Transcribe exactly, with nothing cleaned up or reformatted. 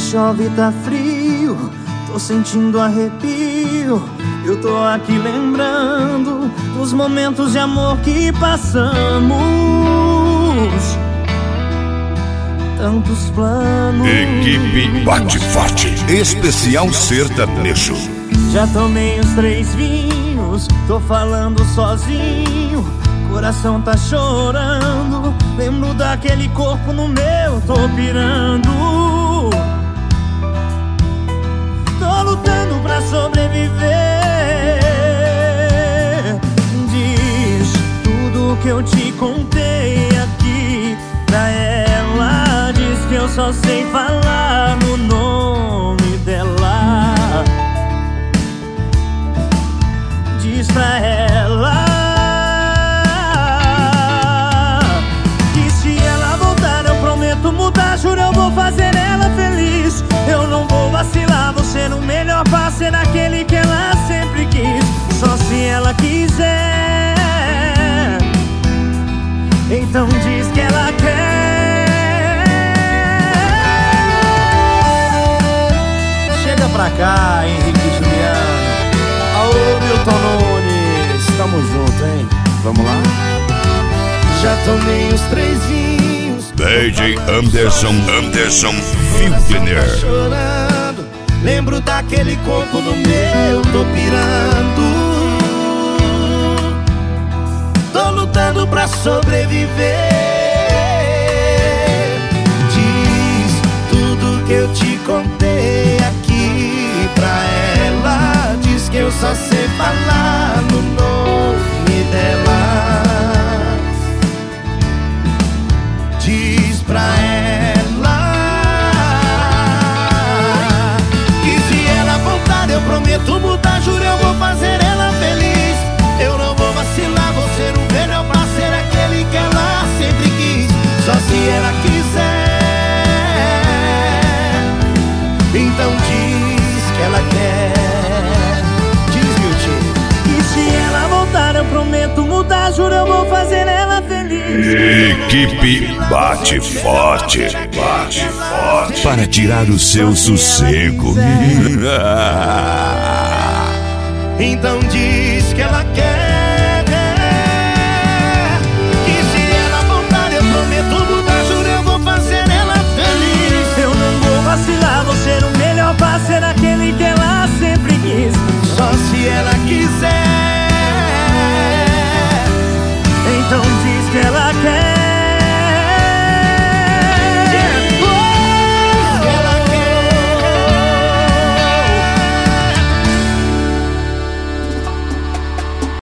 chove tá frio, tô sentindo arrepio. Eu tô aqui lembrando dos momentos de amor que passamos. Tantos planos. Equipe Bate Forte, especial sertanejo. Já tomei os três vinhos, tô falando sozinho. Coração tá chorando, lembro daquele corpo no meu, tô pirando. Tô lutando pra sobreviver. Diz tudo que eu te contei aqui pra ela. Diz que eu só sei falar no nome dela. Diz pra ela que se ela voltar eu prometo mudar. Juro, eu vou fazer ela feliz. Eu não vou vacilar, vou ser o melhor parceiro, aquele que ela sempre quis. Só se ela quiser. Então diz que ela quer. Chega pra cá, Henrique e Juliano. Alô, Milton Nunes, tamo junto, hein? Vamos lá? Já tomei os três vinhos. D J Anderson, Anderson Wildner. Chorando, lembro daquele corpo no meu, tô pirando. Tô lutando pra sobreviver. Diz tudo que eu te contei aqui pra ela. Diz que eu só sei falar no nome dela. Diz pra ela que se ela voltar eu prometo mudar. Juro, eu vou fazer ela feliz. Eu não vou vacilar, vou ser o melhor parceiro, aquele que ela sempre quis. Só se ela quiser. Então diz que ela quer. Diz, Beauty. E se ela voltar eu prometo mudar. Juro, eu vou fazer ela feliz. Equipe Bate Forte, Bate Forte, para tirar o seu sossego. Então diz que ela quer.